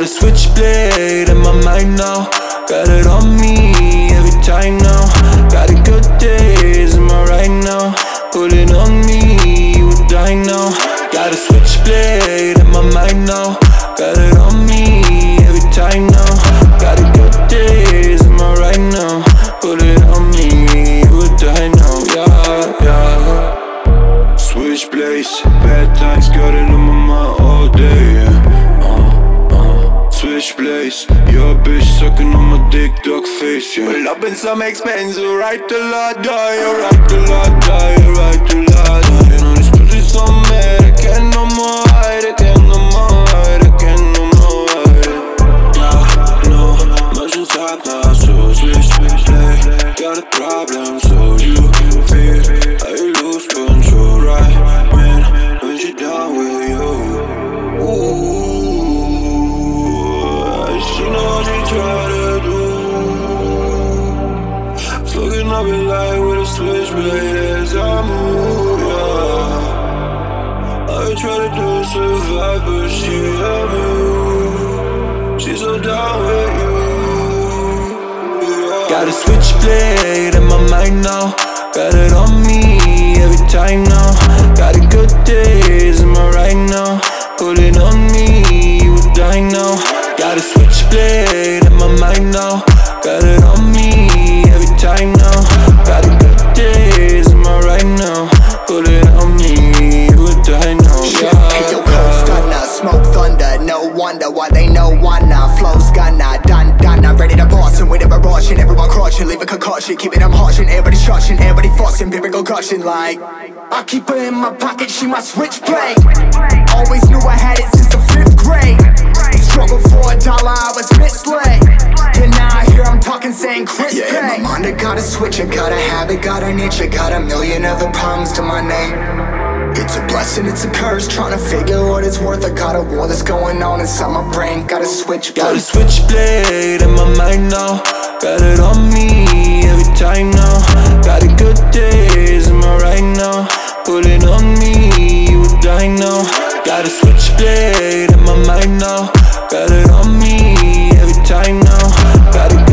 Got a switchblade in my mind now. Got it on me every time now. Got it good days, am I right now? Put it on me, you would die now. Got a switchblade in my mind now. Got it on me every time now. Got it good days, am I right now? Put it on me, you would die now. Yeah, yeah. Switchblades, bad times, got it on my mind all day, yeah. Switchblades, your bitch sucking on my dick, dog face, yeah. Pull up in some expensive, right till I die, right till I die, right till I die. You know this pussy's so mad, I can't no more hide, I can't no more hide, I can't no more hide. Yeah, no, much inside now, so switchblade. Got a problem, so you feel how you lose control, right? When she down with you. Ooh. She know what she try to do. Fucking up in light with a switchblade as I move, yeah. I try to do survive, but she a move. She's so down with you, yeah. Got a switchblade in my mind now. Got it on me every time now. Got it good days, am I right now? Put it on me, you would die now. Got a switchblade in my mind now. Got it on me every time now. Got it good days, am I right now? Put it on me, you would die now. Yeah, hey, yo, cold stunner, smoke thunder. No wonder why they know one now. Flow's gunner, done, I'm ready to boss. And with every rushing, everyone crushing. Leave a concussion, keep it, I'm harshing. Everybody shushing, everybody fussing. Lyrical gushing like I keep her in my pocket, she my switchblade. Always knew I had it since the 5th grade. Struggle for $1, I was misled. And now I hear I'm talking saying Chris Pay. Yeah, in my mind I got a switch, I got a habit, got an itch. I got a million other problems to my name. It's a blessing, it's a curse, trying to figure what it's worth. I got a war that's going on inside my brain. Got a switchblade. Got a switchblade in my mind now. Got it on me every time now. Got it good days, am I right now? Put it on me, you would die now. Got a switchblade in my mind now. Got it on me every time now. Got it